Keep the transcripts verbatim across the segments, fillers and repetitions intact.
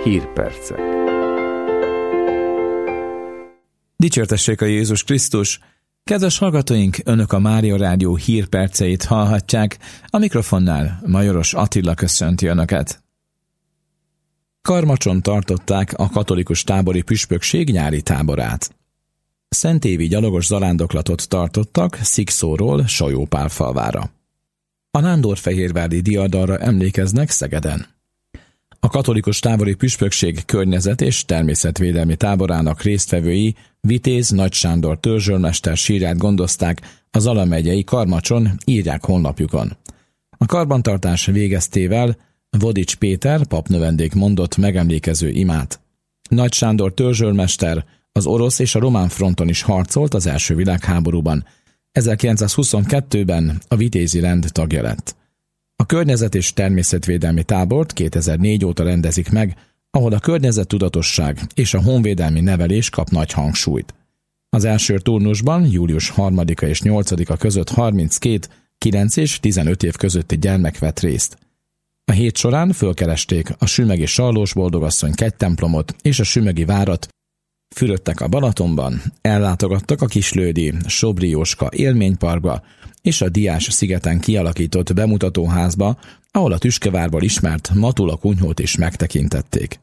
Hírpercek. Dicsértessék a Jézus Krisztus! Kedves hallgatóink, Önök a Mária Rádió hírperceit hallhatják, a mikrofonnál Majoros Attila köszönti Önöket. Karmacson tartották a katolikus tábori püspökség nyári táborát. Szentévi gyalogos zarándoklatot tartottak Szikszóról Sajópálfalvára. A nándorfehérvári diadalra emlékeznek Szegeden. A katolikus tábori püspökség környezet- és természetvédelmi táborának résztvevői Vitéz Nagy Sándor törzsőrmester sírját gondozták a Zala megyei Karmacson, írják honlapjukon. A karbantartás végeztével Vodics Péter papnövendék mondott megemlékező imát. Nagy Sándor törzsőrmester az orosz és a román fronton is harcolt az első világháborúban. ezerkilencszázhuszonkettőben a vitézi rend tagja lett. A környezet- és természetvédelmi tábort kétezer-négy óta rendezik meg, ahol a környezettudatosság és a honvédelmi nevelés kap nagy hangsúlyt. Az első turnusban július harmadika és nyolcadika között harminckét, kilenc és tizenöt év közötti gyermek vett részt. A hét során fölkeresték a sümegi Sallós boldogasszony kegytemplomot és a sümegi várat, fürödtek a Balatonban, ellátogattak a Kislődi Sobri Jóska élményparkba és a Diás szigeten kialakított bemutatóházba, ahol a Tüskevárból ismert Matula kunyhót is megtekintették.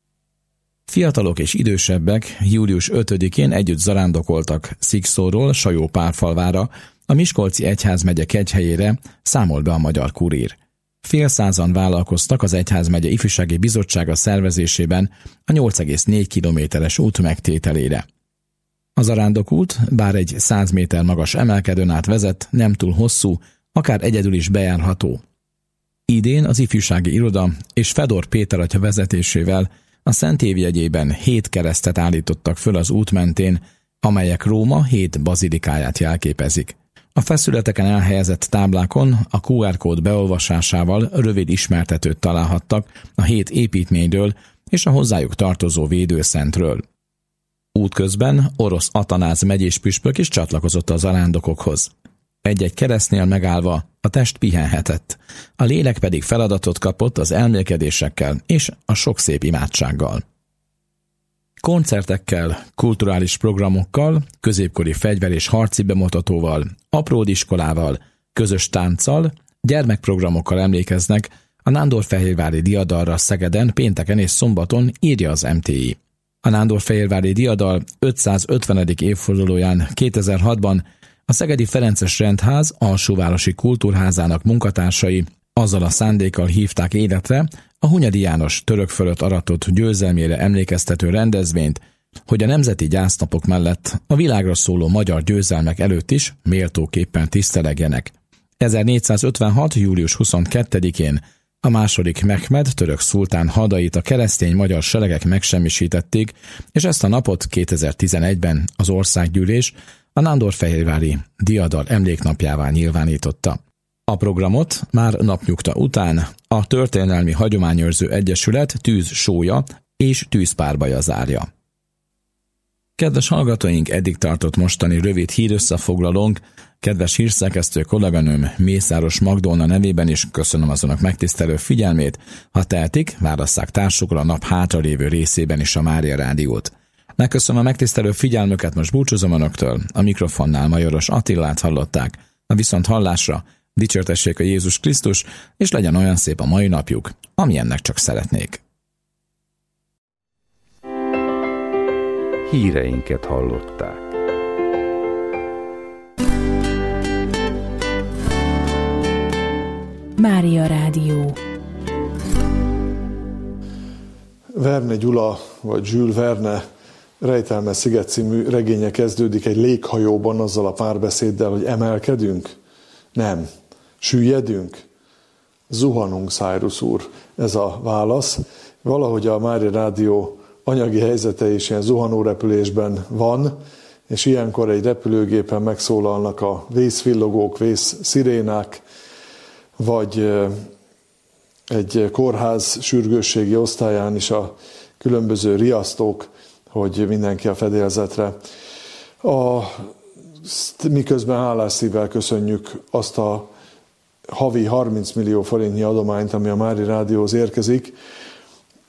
Fiatalok és idősebbek július ötödikén együtt zarándokoltak Szikszóról Sajópálfalvára, a Miskolci Egyházmegye kegyhelyére, számol be a Magyar Kurír. Fél százan vállalkoztak az Egyházmegye Ifjúsági Bizottsága szervezésében a nyolc egész négy kilométeres út megtételére. A zarándokút, bár egy száz méter magas emelkedőn át vezet, nem túl hosszú, akár egyedül is bejárható. Idén az Ifjúsági Iroda és Fedor Péter atya vezetésével a Szent Év jegyében hét keresztet állítottak föl az út mentén, amelyek Róma hét bazilikáját jelképezik. A feszületeken elhelyezett táblákon a kú er kód beolvasásával rövid ismertetőt találhattak a hét építményről és a hozzájuk tartozó védőszentről. Útközben Orosz Atanáz megyés püspök is csatlakozott a zarándokokhoz. Egy-egy keresztnél megállva a test pihenhetett, a lélek pedig feladatot kapott az elmélkedésekkel és a sok szép imádsággal. Koncertekkel, kulturális programokkal, középkori fegyver- és harci bemutatóval, apródiskolával, közös tánccal, gyermekprogramokkal emlékeznek a nándorfehérvári diadalra Szegeden pénteken és szombaton, írja az em té i. A nándorfehérvári diadal ötszázötvenedik évfordulóján kétezer-hatban a Szegedi Ferences Rendház alsóvárosi kultúrházának munkatársai azzal a szándékkal hívták életre a Hunyadi János török fölött aratott győzelmére emlékeztető rendezvényt, hogy a nemzeti gyásznapok mellett a világra szóló magyar győzelmek előtt is méltóképpen tisztelegjenek. ezernégyszázötvenhat. július huszonkettedikén a második Mehmed török szultán hadait a keresztény magyar seregek megsemmisítették, és ezt a napot kétezer-tizenegyben az országgyűlés a nándorfehérvári diadal emléknapjává nyilvánította. A programot már napnyugta után a Történelmi Hagyományőrző Egyesület tűzsója és tűzpárbaja zárja. Kedves hallgatóink, eddig tartott mostani rövid hírösszefoglalónk. Kedves hírszerkesztő kolléganőm Mészáros Magdolna nevében is köszönöm az önök megtisztelő figyelmét. Ha tehetik, válasszák társukkal a nap hátralévő részében is a Mária Rádiót. Megköszönöm a megtisztelő figyelmüket, most búcsúzom önöktől. A mikrofonnál Majoros Attilát hallották. A viszont hallásra dicsértessék a Jézus Krisztus, és legyen olyan szép a mai napjuk, amilyennek csak szeretnék. Híreinket hallották. Mária Rádió. Verne Gyula, vagy Jules Verne Rejtelmes sziget című regénye kezdődik egy léghajóban azzal a párbeszéddel, hogy emelkedünk? Nem. Süllyedünk? Zuhanunk, Cyrus úr. Ez a válasz. Valahogy a Mária Rádió anyagi helyzete is ilyen zuhanórepülésben van, és ilyenkor egy repülőgépen megszólalnak a vészvillogók, vészszirénák, vagy egy kórház sürgősségi osztályán is a különböző riasztók, hogy mindenki a fedélzetre. A, miközben hálás szívvel köszönjük azt a havi harminc millió forintnyi adományt, ami a Mária Rádióhoz érkezik.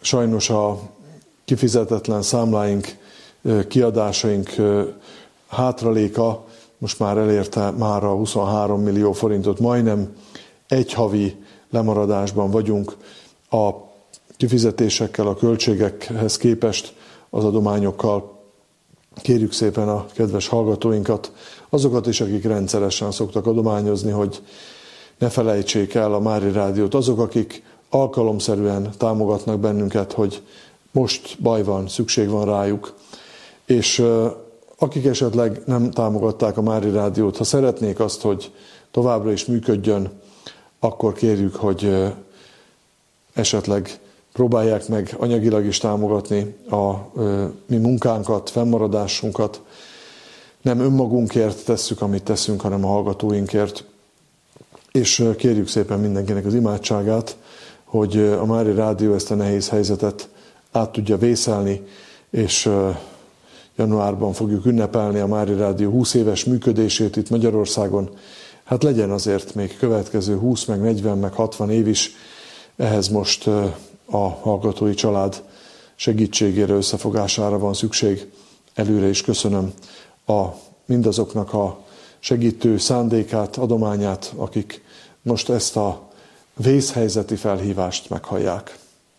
sajnos a kifizetetlen számláink, kiadásaink hátraléka most már elérte már a huszonhárom millió forintot, majdnem egy havi lemaradásban vagyunk a kifizetésekkel, a költségekhez képest az adományokkal. Kérjük szépen a kedves hallgatóinkat, azokat is, akik rendszeresen szoktak adományozni, hogy ne felejtsék el a Mária Rádiót, azok, akik alkalomszerűen támogatnak bennünket, hogy most baj van, szükség van rájuk, és akik esetleg nem támogatták a Mária Rádiót, ha szeretnék azt, hogy továbbra is működjön, akkor kérjük, hogy esetleg próbálják meg anyagilag is támogatni a mi munkánkat, fennmaradásunkat. Nem önmagunkért tesszük, amit teszünk, hanem a hallgatóinkért. És kérjük szépen mindenkinek az imádságát, hogy a Mária Rádió ezt a nehéz helyzetet át tudja vészelni, és januárban fogjuk ünnepelni a Mária Rádió húsz éves működését itt Magyarországon. Hát legyen azért még következő húsz, meg negyven, meg hatvan év is. Ehhez most a hallgatói család segítségére, összefogására van szükség. Előre is köszönöm a, mindazoknak a segítő szándékát, adományát, akik most ezt a vészhelyzeti felhívást meghallják.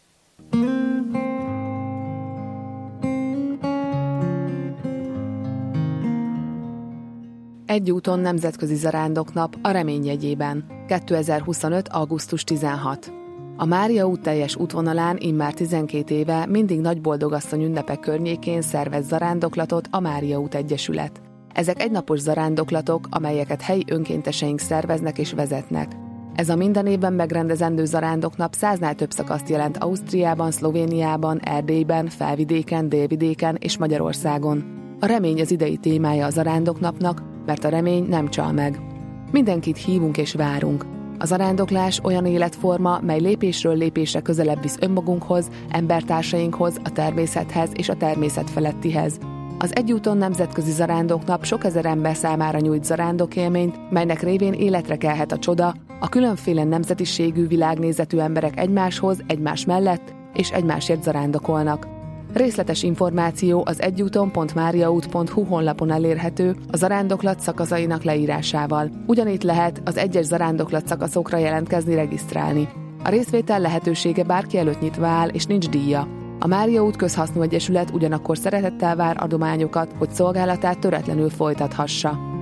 Egyúton nemzetközi zarándoknap a Remény jegyében. kétezer-huszonöt. augusztus tizenhatodika. A Mária út teljes útvonalán immár tizenkét éve mindig Nagyboldogasszony ünnepe környékén szervez zarándoklatot a Mária út Egyesület. Ezek egynapos zarándoklatok, amelyeket helyi önkénteseink szerveznek és vezetnek. Ez a minden évben megrendezendő zarándoknap száznál több szakaszt jelent Ausztriában, Szlovéniában, Erdélyben, Felvidéken, Délvidéken és Magyarországon. A remény az idei témája a zarándoknapnak, mert a remény nem csal meg. Mindenkit hívunk és várunk. A zarándoklás olyan életforma, mely lépésről lépésre közelebb visz önmagunkhoz, embertársainkhoz, a természethez és a természet felettihez. Az Egyúton nemzetközi zarándoknap sok ezer ember számára nyújt zarándokélményt, melynek révén életre kelhet a csoda, a különféle nemzetiségű, világnézetű emberek egymáshoz, egymás mellett és egymásért zarándokolnak. Részletes információ az egyúton pont máriaút pont hu honlapon elérhető a zarándoklat szakaszainak leírásával. Ugyanitt lehet az egyes zarándoklat szakaszokra jelentkezni, regisztrálni. A részvétel lehetősége bárki előtt nyitva áll, és nincs díja. A Mária út Közhasznú Egyesület ugyanakkor szeretettel vár adományokat, hogy szolgálatát töretlenül folytathassa.